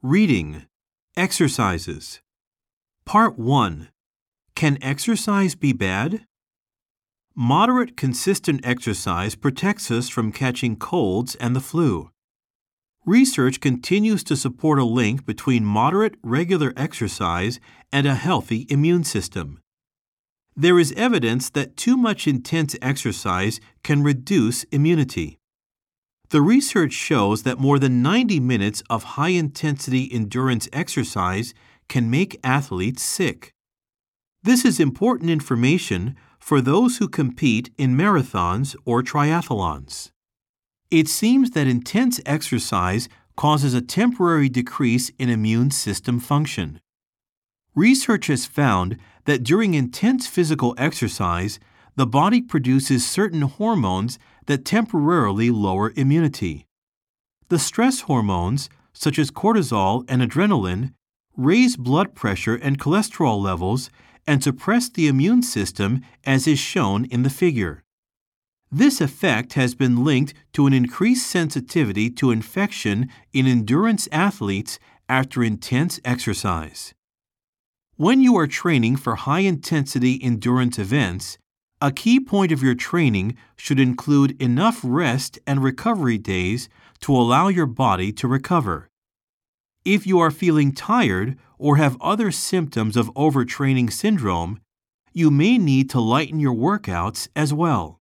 Reading. Exercises. Part 1. Can exercise be bad? Moderate, consistent exercise protects us from catching colds and the flu. Research continues to support a link between moderate, regular exercise and a healthy immune system. There is evidence that too much intense exercise can reduce immunity. The research shows that more than 90 minutes of high-intensity endurance exercise can make athletes sick. This is important information for those who compete in marathons or triathlons. It seems that intense exercise causes a temporary decrease in immune system function. Research has found that during intense physical exercise, the body produces certain hormones that temporarily lower immunity. The stress hormones, such as cortisol and adrenaline, raise blood pressure and cholesterol levels and suppress the immune system, as is shown in the figure. This effect has been linked to an increased sensitivity to infection in endurance athletes after intense exercise. When you are training for high-intensity endurance events, a key point of your training should include enough rest and recovery days to allow your body to recover. If you are feeling tired or have other symptoms of overtraining syndrome, you may need to lighten your workouts as well.